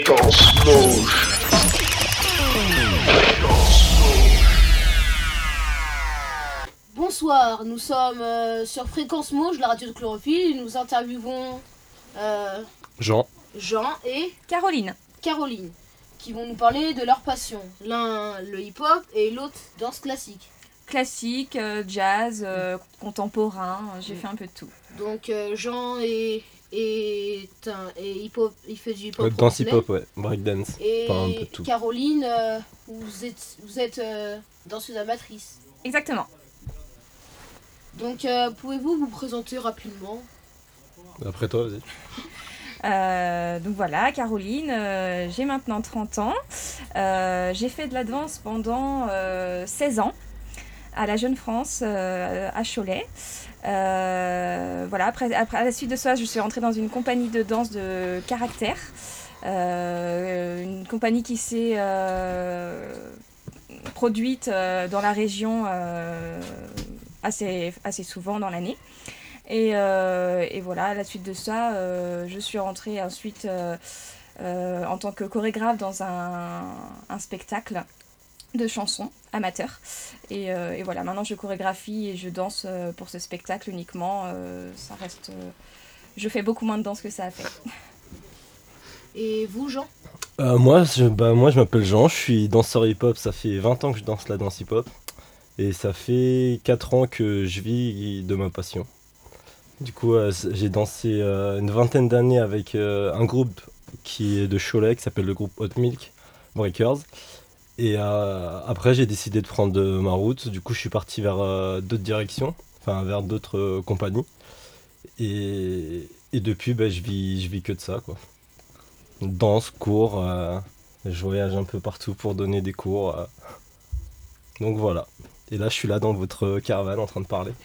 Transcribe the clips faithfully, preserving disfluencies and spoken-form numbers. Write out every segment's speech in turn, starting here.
Fréquence Mauge. Bonsoir, nous sommes euh, sur Fréquence Mauge, la radio de Chlorophylle, et nous interviewons euh, Jean. Jean et Caroline. Caroline, qui vont nous parler de leur passion. L'un le hip-hop et l'autre danse classique. Classique, euh, jazz, euh, contemporain, j'ai fait un peu de tout. Donc euh, Jean est, est, un, est hip-hop, il fait du hip-hop. Ouais, danse complet. hip-hop, ouais. Breakdance. Et Enfin, un peu de tout. Caroline, euh, vous êtes, vous êtes euh, danseuse amatrice. Exactement. Donc euh, pouvez-vous vous présenter rapidement? Après toi, vas-y. Euh, donc voilà, Caroline, euh, j'ai maintenant trente ans. Euh, j'ai fait de la danse pendant euh, seize ans à la Jeune France, euh, à Cholet. Euh, voilà, après, après, à la suite de ça, je suis rentrée dans une compagnie de danse de caractère. Euh, une compagnie qui s'est euh, produite euh, dans la région euh, assez, assez souvent dans l'année. Et, euh, et voilà, à la suite de ça, euh, je suis rentrée ensuite euh, euh, en tant que chorégraphe dans un, un spectacle de chansons amateurs. Et, euh, et voilà, maintenant je chorégraphie et je danse euh, pour ce spectacle uniquement. Euh, ça reste, euh, je fais beaucoup moins de danse que ça a fait. Et vous, Jean? Euh, moi, je, bah, moi, je m'appelle Jean, je suis danseur hip-hop. Ça fait vingt ans que je danse la danse hip-hop. Et ça fait quatre ans que je vis de ma passion. Du coup, euh, j'ai dansé euh, une vingtaine d'années avec euh, un groupe qui est de Cholet, qui s'appelle le groupe Hot Milk Breakers. Et euh, après, j'ai décidé de prendre euh, ma route. Du coup, je suis parti vers euh, d'autres directions, enfin vers d'autres euh, compagnies. Et, et depuis, bah, je vis, je vis que de ça, quoi. Danse, cours, euh, je voyage un peu partout pour donner des cours. Euh. Donc voilà. Et là, je suis là dans votre caravane en train de parler.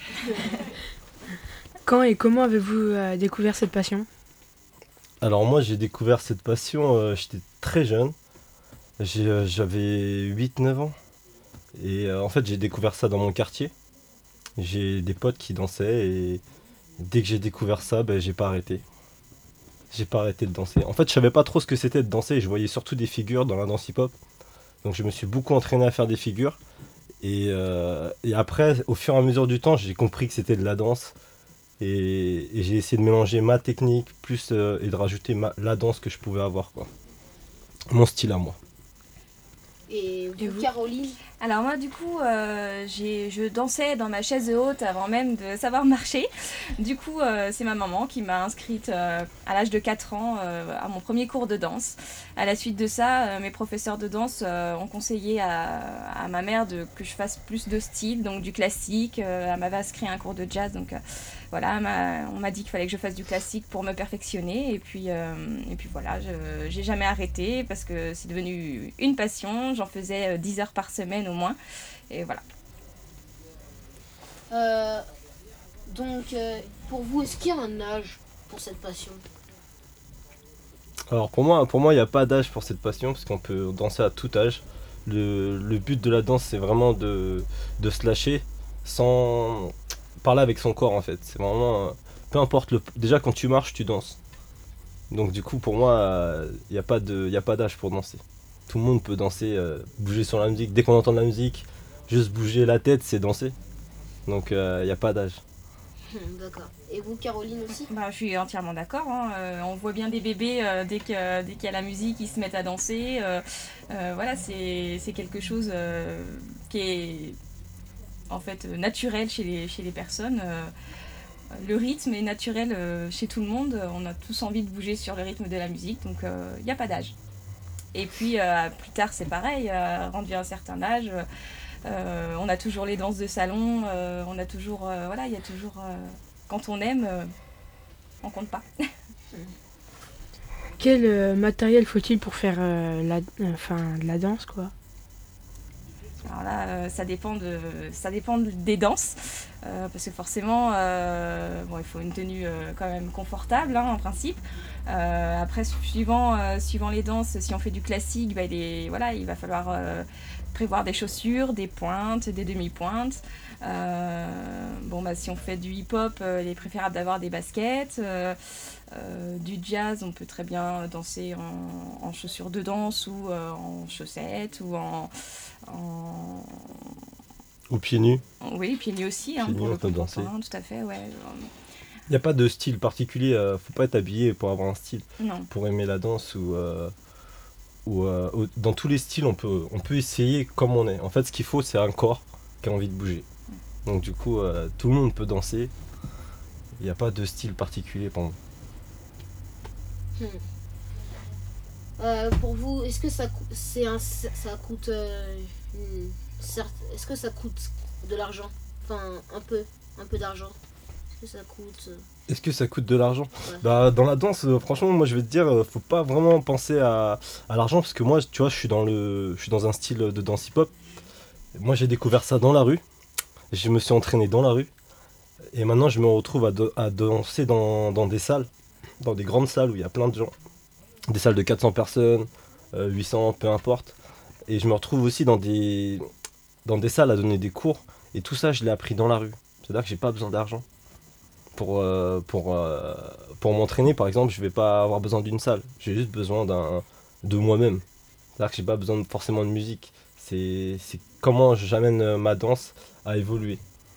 Quand et comment avez-vous euh, découvert cette passion? Alors moi, j'ai découvert cette passion, euh, j'étais très jeune. J'ai, euh, j'avais huit neuf ans. Et euh, en fait, j'ai découvert ça dans mon quartier. J'ai des potes qui dansaient et dès que j'ai découvert ça, ben, j'ai pas arrêté. J'ai pas arrêté de danser. En fait, je savais pas trop ce que c'était de danser. Je voyais surtout des figures dans la danse hip-hop. Donc je me suis beaucoup entraîné à faire des figures. Et, euh, et après, au fur et à mesure du temps, j'ai compris que c'était de la danse. Et, et j'ai essayé de mélanger ma technique plus euh, et de rajouter ma, la danse que je pouvais avoir, quoi. Mon style à moi. Et vous, Et vous Caroline? Alors moi du coup euh, j'ai, je dansais dans ma chaise haute avant même de savoir marcher. Du coup euh, c'est ma maman qui m'a inscrite euh, à l'âge de quatre ans euh, à mon premier cours de danse. À la suite de ça, euh, mes professeurs de danse euh, ont conseillé à, à ma mère de, que je fasse plus de style, donc du classique. Euh, elle m'avait inscrit à un cours de jazz, donc euh, voilà, m'a, on m'a dit qu'il fallait que je fasse du classique pour me perfectionner. Et puis, euh, et puis voilà, je, j'ai jamais arrêté parce que c'est devenu une passion. J'en faisais dix heures par semaine au moins. Et voilà. Euh, donc, euh, pour vous, est-ce qu'il y a un âge pour cette passion? Alors pour moi, pour moi, il n'y a pas d'âge pour cette passion parce qu'on peut danser à tout âge. Le, le but de la danse, c'est vraiment de, de se lâcher sans parler avec son corps en fait. C'est vraiment, euh, peu importe le, déjà quand tu marches, tu danses. Donc du coup, pour moi, il n'y a pas de, il y a pas d'âge pour danser. Tout le monde peut danser, euh, bouger sur la musique. Dès qu'on entend de la musique, juste bouger la tête, c'est danser. Donc il euh, n'y a pas d'âge. D'accord. Et vous, Caroline aussi? Bah, je suis entièrement d'accord. Hein. Euh, on voit bien des bébés euh, dès, que, dès qu'il y a la musique, ils se mettent à danser. Euh, euh, voilà, c'est, c'est quelque chose euh, qui est en fait naturel chez les, chez les personnes. Euh, le rythme est naturel euh, chez tout le monde. On a tous envie de bouger sur le rythme de la musique, donc il euh, n'y a pas d'âge. Et puis euh, plus tard, c'est pareil, euh, rendu à un certain âge, euh, on a toujours les danses de salon, euh, on a toujours, euh, voilà, il y a toujours, euh, quand on aime, euh, on compte pas. Quel euh, matériel faut-il pour faire euh, la, enfin, de la danse, quoi? Alors, Alors là, euh, ça dépend de, ça dépend des danses, euh, parce que forcément, euh, bon, il faut une tenue euh, quand même confortable, hein, en principe. Euh, après, suivant, euh, suivant les danses, si on fait du classique, bah, il est, voilà, il va falloir euh, prévoir des chaussures, des pointes, des demi-pointes. Euh, bon, bah, si on fait du hip-hop, euh, il est préférable d'avoir des baskets. Euh, euh, du jazz, on peut très bien danser en, en chaussures de danse ou euh, en chaussettes ou en, en... Ou pieds nus. Oui, pieds nus aussi, hein, Pieds pour nus, le on peut danser. contemporain, tout à fait, ouais. Il n'y a pas de style particulier, euh, faut pas être habillé pour avoir un style. Non. Pour aimer la danse ou, euh, ou euh, au- dans tous les styles, on peut, on peut essayer comme on est. En fait, ce qu'il faut, c'est un corps qui a envie de bouger. Donc du coup, euh, tout le monde peut danser. Il n'y a pas de style particulier pour moi. Hmm. Euh, pour vous, est-ce que ça, cou- c'est un, ça coûte euh, une certes- est-ce que ça coûte de l'argent? Enfin, un peu, un peu d'argent. Est-ce que ça coûte euh, Est-ce que ça coûte de l'argent? Ouais. Bah, dans la danse, euh, franchement, moi je vais te dire, euh, faut pas vraiment penser à, à l'argent parce que moi, tu vois, je suis dans le, je suis dans un style de danse hip-hop. Moi, j'ai découvert ça dans la rue. Je me suis entraîné dans la rue. Et maintenant, je me retrouve à, do- à danser dans, dans des salles, dans des grandes salles où il y a plein de gens. Des salles de quatre cents personnes, euh, huit cents, peu importe. Et je me retrouve aussi dans des, dans des salles à donner des cours. Et tout ça, je l'ai appris dans la rue. C'est-à-dire que j'ai pas besoin d'argent. Pour, euh, pour, euh, pour m'entraîner, par exemple, je vais pas avoir besoin d'une salle. J'ai juste besoin d'un, de moi-même. C'est-à-dire que j'ai pas besoin de- forcément de musique. C'est, c'est comment j'amène euh, ma danse à évoluer.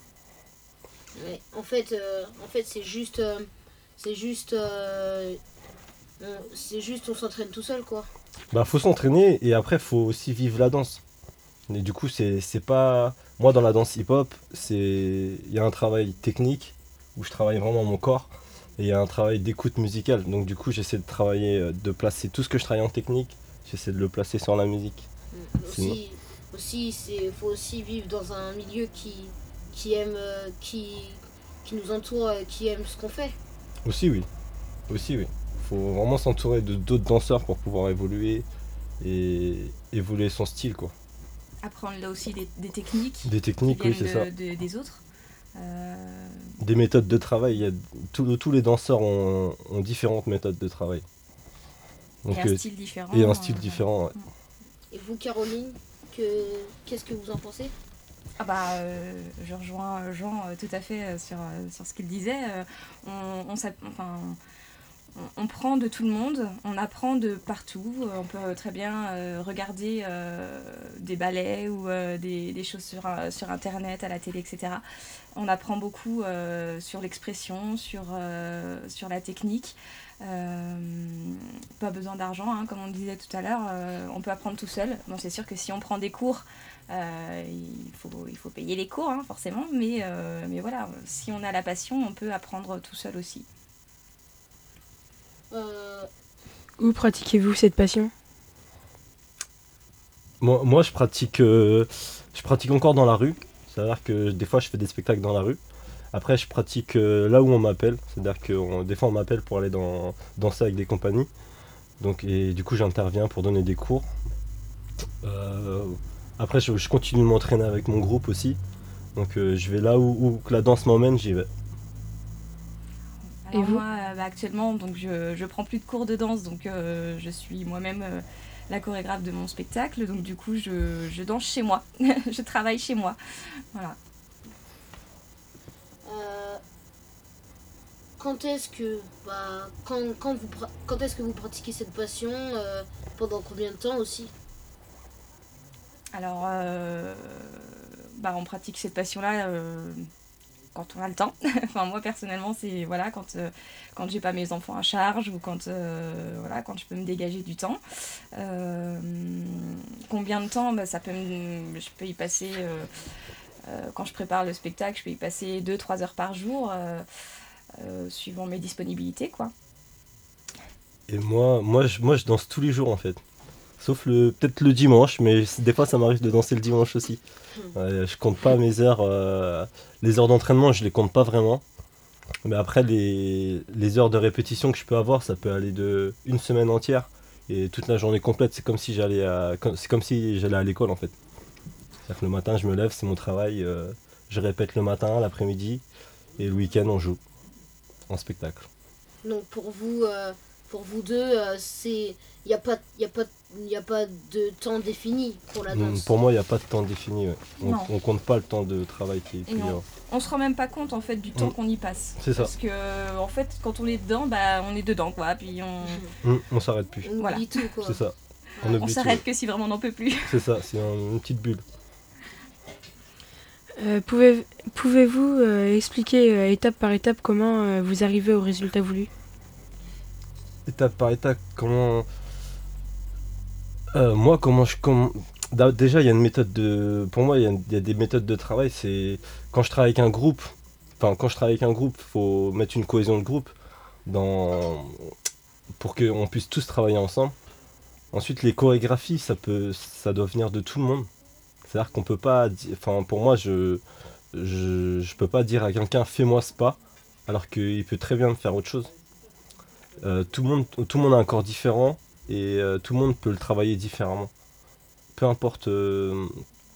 ouais. En fait, euh, en fait, c'est juste, euh, c'est juste, euh, on- c'est juste, on s'entraîne tout seul, quoi. Bah, faut s'entraîner et après, faut aussi vivre la danse. Et du coup, c'est, c'est pas. Moi, dans la danse hip-hop, c'est, il y a un travail technique où je travaille vraiment mon corps et il y a un travail d'écoute musicale. Donc, du coup, j'essaie de travailler, euh, de placer tout ce que je travaille en technique, j'essaie de le placer sur la musique. Mm. Sinon- Aussi, aussi, c'est, faut aussi vivre dans un milieu qui, qui aime, euh, qui, qui nous entoure, euh, qui aime ce qu'on fait. Aussi, oui. Aussi, oui. Faut vraiment s'entourer de d'autres danseurs pour pouvoir évoluer et évoluer son style, quoi. Apprendre là aussi des, des techniques Des qui techniques, oui, viennent c'est ça. de- de- des autres. Euh, Des méthodes de travail. Il y a, tous tous les danseurs ont, ont différentes méthodes de travail. Donc, et un euh, style différent. et un style euh, différent, ouais. Et vous, Caroline, que, qu'est-ce que vous en pensez? Ah bah, euh, je rejoins euh, Jean euh, tout à fait euh, sur, euh, sur ce qu'il disait. Euh, on, on, s'app- enfin, on, on prend de tout le monde, on apprend de partout. Euh, On peut très bien euh, regarder euh, des ballets ou euh, des, des choses sur, euh, sur Internet, à la télé, et cetera. On apprend beaucoup euh, sur l'expression, sur, euh, sur la technique. Euh, pas besoin d'argent, hein, comme on disait tout à l'heure. Euh, on peut apprendre tout seul. Bon, c'est sûr que si on prend des cours, euh, il, faut, il faut payer les cours, hein, forcément, mais, euh, mais voilà, si on a la passion, on peut apprendre tout seul aussi. Euh, Où pratiquez-vous cette passion? Moi, moi je pratique euh, je pratique encore dans la rue. C'est-à-dire que des fois je fais des spectacles dans la rue. Après je pratique euh, là où on m'appelle. C'est-à-dire que on- des fois on m'appelle pour aller dans, danser avec des compagnies. Donc, et du coup j'interviens pour donner des cours. Euh, après je, je continue de m'entraîner avec mon groupe aussi. Donc euh, je vais là où, où que la danse m'emmène, j'y vais. Alors Et vous moi, euh, bah, actuellement, donc je, je prends plus de cours de danse, donc euh, je suis moi-même euh, la chorégraphe de mon spectacle, donc du coup je, je danse chez moi, je travaille chez moi, voilà. euh, quand est-ce que, bah, quand, quand vous, pra- quand est-ce que vous pratiquez cette passion? euh, Pendant combien de temps aussi? Alors, euh, bah, on pratique cette passion-là euh, quand on a le temps. Enfin, moi personnellement, c'est voilà, quand, euh, quand j'ai pas mes enfants à charge ou quand, euh, voilà, quand je peux me dégager du temps. Euh, combien de temps? Bah, ça peut me- je peux y passer, euh, euh, quand je prépare le spectacle, je peux y passer deux trois heures par jour, euh, euh, suivant mes disponibilités, quoi. Et moi, moi, je, moi je danse tous les jours en fait. Sauf le peut-être le dimanche, mais c- des fois ça m'arrive de danser le dimanche aussi. Ouais, je compte pas mes heures. euh, les heures d'entraînement, je les compte pas vraiment. Mais après, les, les heures de répétition que je peux avoir, ça peut aller de une semaine entière et toute la journée complète. C'est comme si j'allais à, comme- c'est comme si j'allais à l'école en fait. C'est-à-dire que le matin, je me lève, c'est mon travail. euh, je répète le matin, l'après-midi, et le week-end, on joue en spectacle. Donc pour vous, euh, pour vous deux, euh, c'est, il n'y a pas, y a pas, y a pas de temps défini pour la Mm, danse. Pour moi, il n'y a pas de temps défini. Ouais. On, Non. on compte pas le temps de travail qui est Et non. On se rend même pas compte en fait du temps Mm. qu'on y passe. C'est ça. Parce que en fait, quand on est dedans, bah on est dedans quoi. Puis on, Mm, On s'arrête plus. On oublie Voilà. tout quoi. C'est ça. On Ouais. oublie on tout, s'arrête ouais. que si vraiment on n'en peut plus. C'est ça, c'est un- une petite bulle. Euh, pouvez, Pouvez-vous euh, expliquer euh, étape par étape comment euh, vous arrivez au résultat voulu? Étape par étape, comment. Euh, moi, comment je. comm- Da- Déjà, il y a une méthode de. Pour moi, il y, a une- il y a des méthodes de travail. C'est quand je travaille avec un groupe. Enfin, quand je travaille avec un groupe, faut mettre une cohésion de groupe dans pour qu'on puisse tous travailler ensemble. Ensuite, les chorégraphies, ça peut, ça doit venir de tout le monde. C'est-à-dire qu'on peut pas. di- Enfin, pour moi, je, je, je peux pas dire à quelqu'un fais-moi ce pas, alors qu'il peut très bien faire autre chose. Euh, tout le monde, tout le monde a un corps différent et euh, tout le monde peut le travailler différemment. Peu importe, euh,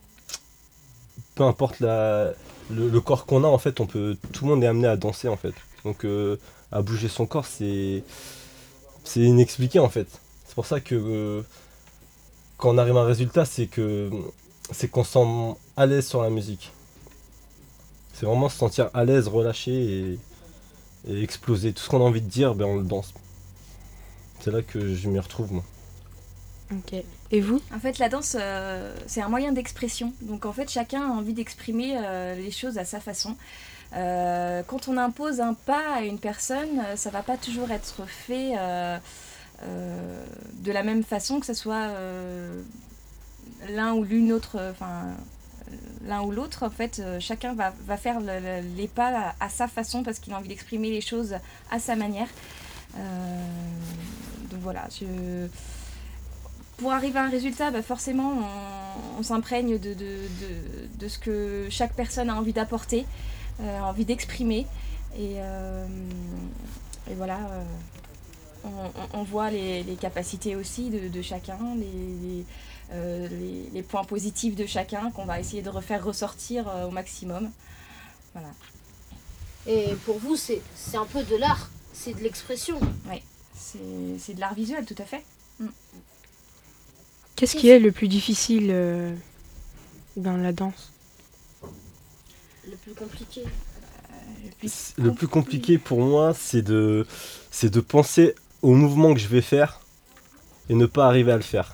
peu importe la, le, le corps qu'on a, en fait, on peut, tout le monde est amené à danser en fait. Donc, euh, à bouger son corps, c'est, c'est inexpliqué en fait. C'est pour ça que euh, quand on arrive à un résultat, c'est que c'est qu'on se sent à l'aise sur la musique. C'est vraiment se sentir à l'aise, relâché et, et exploser. Tout ce qu'on a envie de dire, ben on le danse. C'est là que je m'y retrouve moi. Ok. Et vous? En fait, la danse, euh, c'est un moyen d'expression. Donc, en fait, chacun a envie d'exprimer euh, les choses à sa façon. Euh, quand on impose un pas à une personne, euh, ça va pas toujours être fait euh, euh, de la même façon, que ce soit euh, l'un ou l'une autre, enfin l'un ou l'autre. En fait, euh, chacun va, va faire le- le- les pas à, à sa façon parce qu'il a envie d'exprimer les choses à sa manière. Euh, donc voilà, je... pour arriver à un résultat, bah forcément, on, on s'imprègne de, de, de, de ce que chaque personne a envie d'apporter, euh, a envie d'exprimer. Et, euh, et voilà, euh, on, on- on voit les, les capacités aussi de, de chacun, les, les, euh, les- les points positifs de chacun qu'on va essayer de refaire ressortir euh, au maximum. Voilà. Et pour vous, c'est, c'est un peu de l'art, c'est de l'expression. C'est, c'est de l'art visuel, tout à fait. Qu'est-ce qui est le plus difficile euh, dans la danse? Le plus compliqué. Le plus C'est- Le plus compliqué pour moi, c'est de, c'est de penser au mouvement que je vais faire et ne pas arriver à le faire.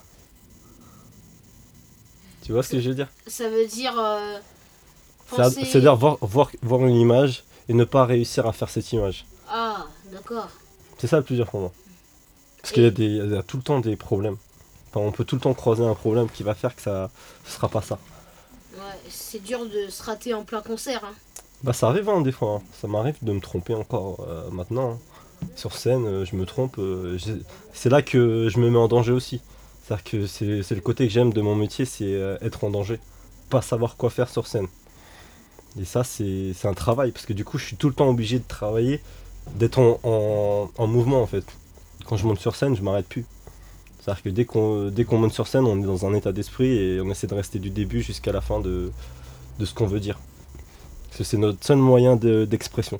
Tu vois ce que je veux dire? Ça veut dire euh, C'est- penser... C'est-à-dire voir, voir, voir une image et ne pas réussir à faire cette image. Ah, d'accord. C'est ça le plus dur pour moi. Parce qu'il y a, des, il y a tout le temps des problèmes. Enfin, on peut tout le temps croiser un problème qui va faire que ça ne sera pas ça. Ouais, c'est dur de se rater en plein concert. Hein. Bah ça arrive hein, des fois, hein. Ça m'arrive de me tromper encore euh, maintenant. hein. Sur scène, euh, je me trompe. euh, j'ai- c'est là que je me mets en danger aussi. C'est-à-dire que c'est c'est le côté que j'aime de mon métier, c'est euh, être en danger. Pas savoir quoi faire sur scène. Et ça, c'est c'est un travail, parce que du coup, je suis tout le temps obligé de travailler, d'être en, en- en mouvement en fait. Quand je monte sur scène, je m'arrête plus. C'est-à-dire que dès qu'on dès qu'on monte sur scène, on est dans un état d'esprit et on essaie de rester du début jusqu'à la fin de, de ce qu'on veut dire. Parce que c'est notre seul moyen de- d'expression.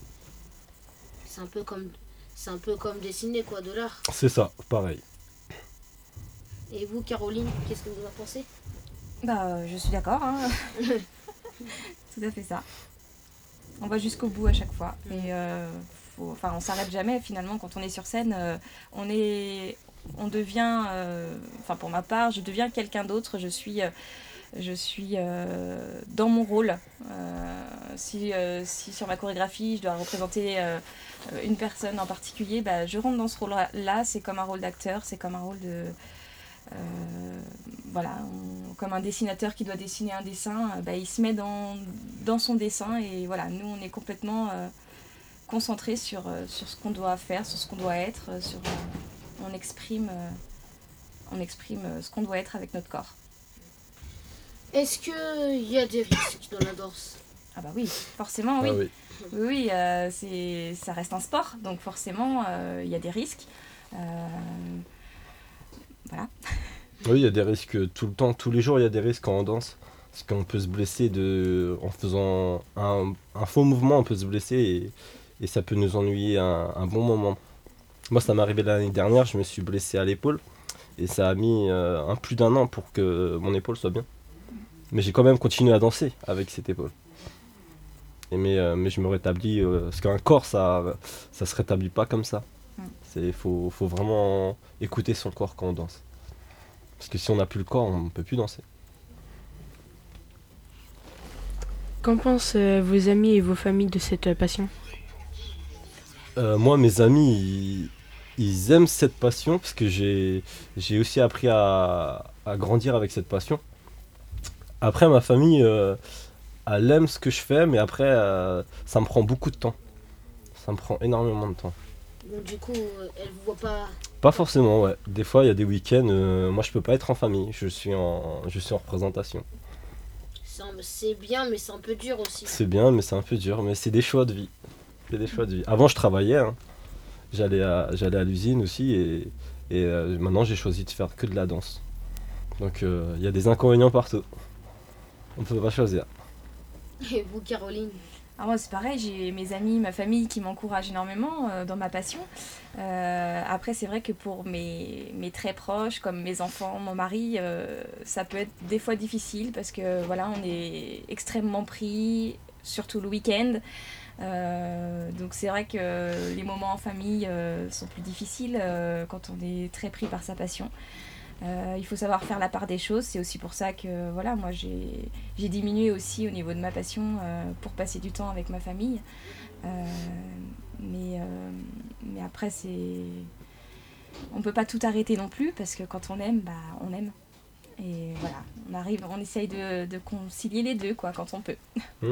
C'est un peu comme, c'est un peu comme dessiner quoi, de l'art. C'est ça, pareil. Et vous, Caroline, qu'est-ce que vous en pensez? Bah, euh, je suis d'accord. Hein. Tout à fait ça. On va jusqu'au bout à chaque fois. Et euh, faut- enfin, on s'arrête jamais finalement quand on est sur scène. euh, on est, on devient, euh, enfin pour ma part, je deviens quelqu'un d'autre. Je suis, euh, je suis euh, dans mon rôle. Euh, si, euh, si sur ma chorégraphie, je dois représenter euh, une personne en particulier, bah, je rentre dans ce rôle-là. C'est comme un rôle d'acteur, c'est comme un rôle de Euh, voilà, on- comme un dessinateur qui doit dessiner un dessin, euh, bah, il se met dans, dans son dessin et voilà, nous on est complètement euh, concentrés sur, euh, sur ce qu'on doit faire, sur ce qu'on doit être, euh, sur, euh, on exprime, euh, on exprime euh, ce qu'on doit être avec notre corps. Est-ce qu'il y a des risques dans la danse? Ah bah oui, forcément oui. Ah oui. Oui, oui, euh, c'est, ça reste un sport, donc forcément euh, il y a des risques. Euh, voilà. Oui, il y a des risques tout le temps, tous les jours il y a des risques quand on danse. Parce qu'on peut se blesser de, en faisant un, un faux mouvement, on peut se blesser et, et ça peut nous ennuyer un, un bon moment. Moi, ça m'est arrivé l'année dernière, je me suis blessé à l'épaule et ça a mis euh, un plus d'un an pour que mon épaule soit bien. Mais j'ai quand même continué à danser avec cette épaule. Et mais, euh, mais je me rétablis, euh, parce qu'un corps, ça ça se rétablit pas comme ça. Il faut, faut vraiment écouter son corps quand on danse. Parce que si on n'a plus le corps, on ne peut plus danser. Qu'en pensent euh, vos amis et vos familles de cette euh, passion? Euh, moi, mes amis, ils, ils aiment cette passion parce que j'ai j'ai aussi appris à, à grandir avec cette passion. Après, ma famille, euh, elle aime ce que je fais, mais après, euh, ça me prend beaucoup de temps. Ça me prend énormément de temps. Donc du coup, euh, elle vous voit pas. Pas forcément, ouais. Des fois, il y a des week-ends, euh, moi, je peux pas être en famille. Je suis en, je suis en représentation. C'est un- c'est bien, mais c'est un peu dur aussi. C'est bien, mais c'est un peu dur. Mais c'est des choix de vie. C'est des choix de vie. Avant, je travaillais. Hein. J'allais à, j'allais à l'usine aussi. Et, et euh, maintenant, j'ai choisi de faire que de la danse. Donc, euh, il y a des inconvénients partout. On ne peut pas choisir. Et vous, Caroline? Alors moi c'est pareil, j'ai mes amis, ma famille qui m'encouragent énormément euh, dans ma passion. Euh, après c'est vrai que pour mes, mes très proches, comme mes enfants, mon mari, euh, ça peut être des fois difficile parce que voilà, on est extrêmement pris, surtout le week-end. Euh, donc c'est vrai que les moments en famille euh, sont plus difficiles euh, quand on est très pris par sa passion. Euh, il faut savoir faire la part des choses, c'est aussi pour ça que voilà, moi j'ai, j'ai diminué aussi au niveau de ma passion euh, pour passer du temps avec ma famille. Euh, mais, euh, mais après, c'est... on peut pas tout arrêter non plus parce que quand on aime, bah, on aime. Et voilà, on arrive, on essaye de, de concilier les deux quoi, quand on peut. Mm.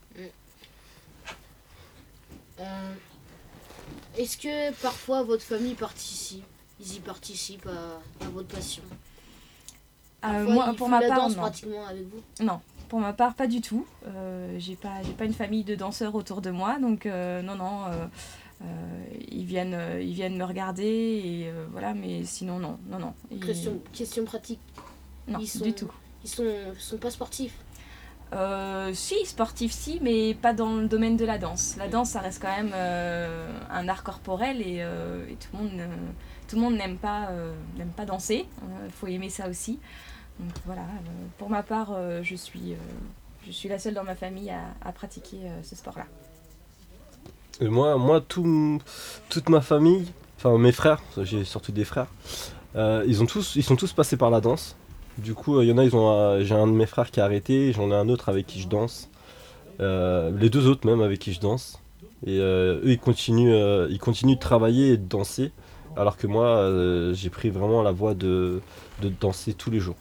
Euh, Est-ce que parfois votre famille participe? Ils y participent à, à votre passion? Euh, Parfois, moi, ils pour font ma la part, danse non. pratiquement avec vous? Non, pour ma part, pas du tout. Euh, j'ai pas, j'ai pas une famille de danseurs autour de moi, donc euh, non, non. Euh, euh, ils viennent, euh, ils viennent me regarder et euh, voilà, mais sinon non, non, non. Ils- Question, question pratique. non, ils sont- du tout. Ils sont, sont pas sportifs. Euh, si, sportif si, mais pas dans le domaine de la danse. La danse, ça reste quand même euh, un art corporel et, euh, et tout le monde, euh, tout le monde n'aime pas, euh, n'aime pas danser. Il faut aimer ça aussi. Donc voilà, euh, pour ma part, euh, je, suis, euh, je suis la seule dans ma famille à, à pratiquer euh, ce sport-là. Et moi, moi tout, toute ma famille, enfin mes frères, j'ai surtout des frères, euh, ils, ont tous, ils sont tous passés par la danse. Du coup, il y en a, ils ont, euh, j'ai un de mes frères qui a arrêté, j'en ai un autre avec qui je danse. Euh, les deux autres même avec qui je danse. Et euh, eux, ils continuent, euh, ils continuent de travailler et de danser, alors que moi, euh, j'ai pris vraiment la voie de, de danser tous les jours.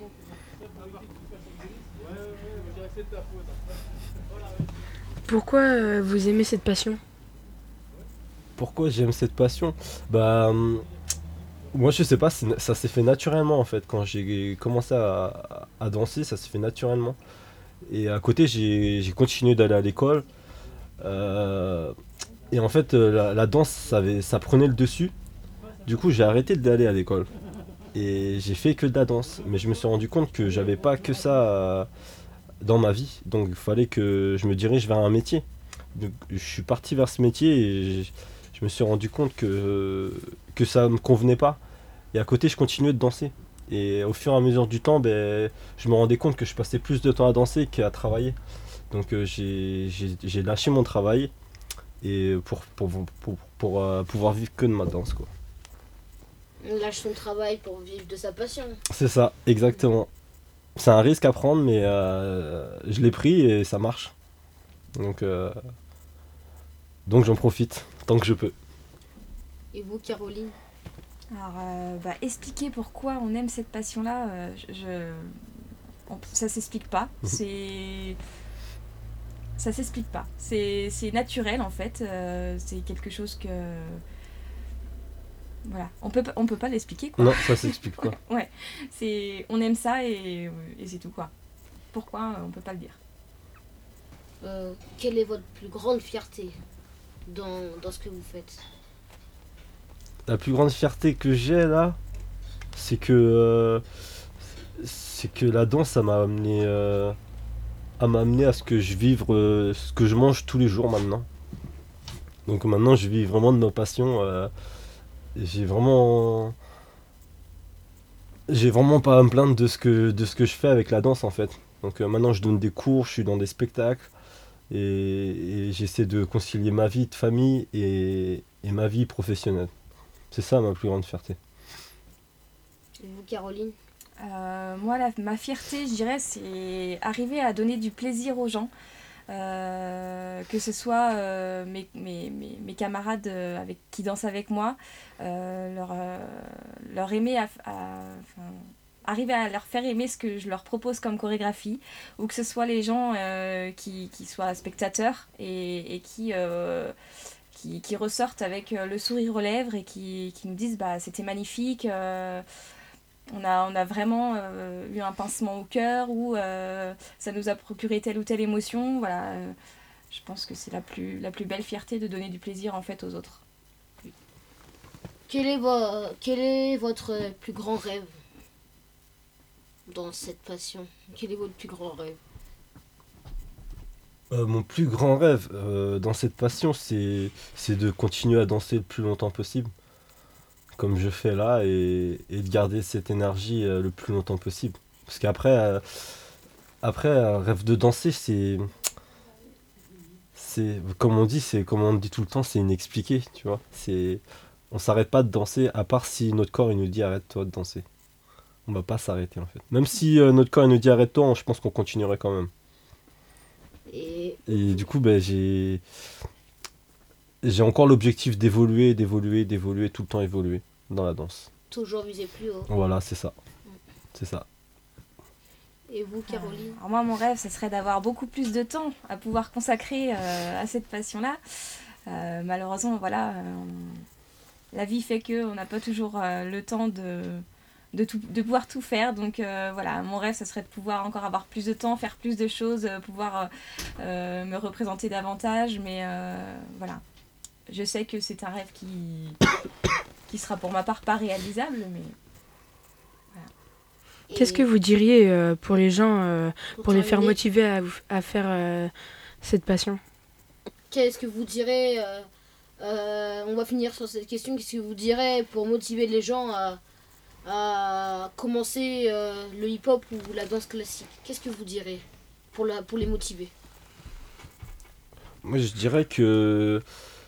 Pourquoi euh, vous aimez cette passion? Pourquoi j'aime cette passion? Bah, hum, moi je sais pas, c'est- ça s'est fait naturellement en fait. Quand j'ai commencé à, à danser, ça s'est fait naturellement. Et à côté, j'ai j'ai continué d'aller à l'école. Euh, et en fait, euh, la, la danse, ça, avait- ça prenait le dessus. Du coup, j'ai arrêté d'aller à l'école. Et j'ai fait que de la danse. Mais je me suis rendu compte que j'avais pas que ça euh, dans ma vie. Donc il fallait que je me dirige vers un métier. Donc, je suis parti vers ce métier et je, je me suis rendu compte que, que ça me convenait pas. Et à côté, je continuais de danser. Et au fur et à mesure du temps, ben, je me rendais compte que je passais plus de temps à danser qu'à travailler. Donc euh, j'ai j'ai- j'ai lâché mon travail et pour, pour, pour, pour, euh, pouvoir vivre que de ma danse, quoi. On lâche son travail pour vivre de sa passion. C'est ça, exactement. C'est un risque à prendre, mais euh, je l'ai pris et ça marche. Donc, euh, donc j'en profite tant que je peux. Et vous, Caroline? Alors, euh, bah, expliquer pourquoi on aime cette passion-là, euh, je, je- on- ça s'explique pas. Mhm. C'est, ça s'explique pas. C'est, c'est naturel en fait. euh, c'est quelque chose que, voilà, on peut, pas- on peut pas l'expliquer quoi. Non, ça s'explique pas. C'est, on aime ça et, et c'est tout quoi. Pourquoi on peut pas le dire. Euh, quelle est votre plus grande fierté dans, dans ce que vous faites? La plus grande fierté que j'ai là, c'est que euh, c'est que la danse, ça m'a amené, euh, à m'amener à ce que je vive, euh, ce que je mange tous les jours maintenant. Donc maintenant, je vis vraiment de ma passion. euh, et j'ai vraiment, j'ai vraiment pas à me plaindre de ce que, de ce que je fais avec la danse en fait. Donc euh, maintenant, je donne des cours, je suis dans des spectacles et, et j'essaie de concilier ma vie de famille et, et ma vie professionnelle. C'est ça ma plus grande fierté. Et vous, Caroline? Euh, moi, la- ma fierté, je dirais, c'est arriver à donner du plaisir aux gens. Euh, que ce soit euh, mes, mes, mes, mes camarades euh, avec, qui dansent avec moi, euh, leur, euh, leur aimer, à, à- enfin, arriver à leur faire aimer ce que je leur propose comme chorégraphie, ou que ce soit les gens euh, qui, qui soient spectateurs et, et qui, euh, qui, qui ressortent avec euh, le sourire aux lèvres et qui, qui nous disent bah, c'était magnifique. euh, on a, on a vraiment euh, eu un pincement au cœur ou euh, ça nous a procuré telle ou telle émotion. Voilà, euh, je pense que c'est la plus, la plus belle fierté de donner du plaisir en fait aux autres. Quel est, vo- quel est votre plus grand rêve dans cette passion? Quel est votre plus grand rêve? Euh, mon plus grand rêve euh, dans cette passion, c'est, c'est de continuer à danser le plus longtemps possible, comme je fais là, et, et de garder cette énergie euh, le plus longtemps possible. Parce qu'après, euh, après, un rêve de danser, c'est, c'est, comme on dit, c'est, comme on dit tout le temps, c'est inexpliqué, tu vois. C'est, on s'arrête pas de danser, à part si notre corps il nous dit arrête-toi de danser. On va pas s'arrêter en fait. Même si euh, notre corps il nous dit arrête-toi, je pense qu'on continuerait quand même. Et Et du coup, ben, j'ai, j'ai encore l'objectif d'évoluer, d'évoluer, d'évoluer, tout le temps évoluer dans la danse. toujours viser plus haut. Voilà, c'est ça. C'est ça. Et vous, Caroline? Alors moi, mon rêve, ce serait d'avoir beaucoup plus de temps à pouvoir consacrer euh, à cette passion-là. Euh, malheureusement, voilà, euh, on- la vie fait que on n'a pas toujours euh, le temps de, de, tout, de pouvoir tout faire. Donc euh, voilà, mon rêve, ce serait de pouvoir encore avoir plus de temps, faire plus de choses, euh, pouvoir euh, euh, me représenter davantage. Mais euh, voilà, je sais que c'est un rêve qui, qui sera pour ma part pas réalisable, mais Qu'est-ce Et que vous diriez euh, pour les gens, euh, pour les faire terminer, motiver à, vous- à faire euh, cette passion? Qu'est-ce que vous direz euh, euh, on va finir sur cette question. Qu'est-ce que vous direz pour motiver les gens à, à commencer euh, le hip-hop ou la danse classique? Qu'est-ce que vous direz pour, la, pour les motiver? Moi, je dirais que,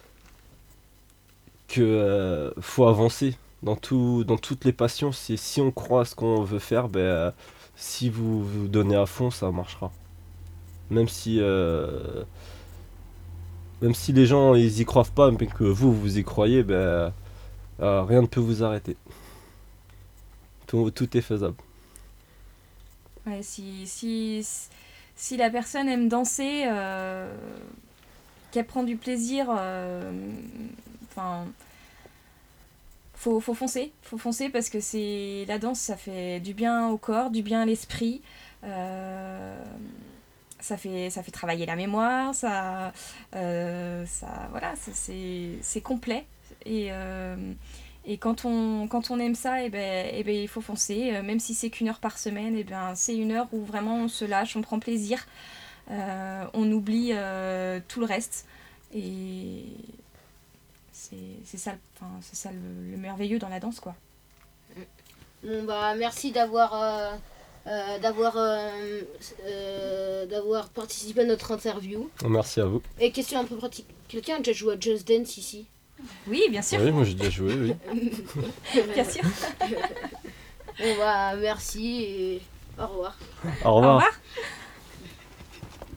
que euh, faut avancer dans tout, dans toutes les passions. C'est si on croit à ce qu'on veut faire, ben, euh, si vous vous donnez à fond, ça marchera. Même si, euh, même si les gens ils y croient pas, mais que vous vous y croyez, ben, euh, rien ne peut vous arrêter. Tout, tout est faisable. ouais, si, si, si la personne aime danser, euh, qu'elle prend du plaisir, euh, enfin, faut, faut foncer, faut foncer parce que c'est la danse, ça fait du bien au corps, du bien à l'esprit. euh, ça fait, ça fait travailler la mémoire, ça, euh, ça voilà, ça, c'est, c'est complet. Et, euh, et quand on, quand on aime ça, eh ben, eh ben, il faut foncer. Euh, Même si c'est qu'une heure par semaine, eh ben, c'est une heure où vraiment on se lâche, on prend plaisir, euh, on oublie euh, tout le reste. Et c'est, c'est ça, le- enfin, c'est ça le, le merveilleux dans la danse, quoi. Bon bah merci d'avoir euh, euh, d'avoir euh, euh, d'avoir participé à notre interview. Merci à vous. Et question un peu pratique. Quelqu'un a déjà joué à Just Dance ici? Oui, bien sûr, Oui, moi j'ai déjà joué, oui. bien sûr. Bon bah merci et au revoir. Au Au revoir.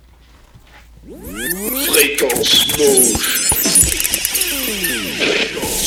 revoir. Fréquence Mauve. Fréquence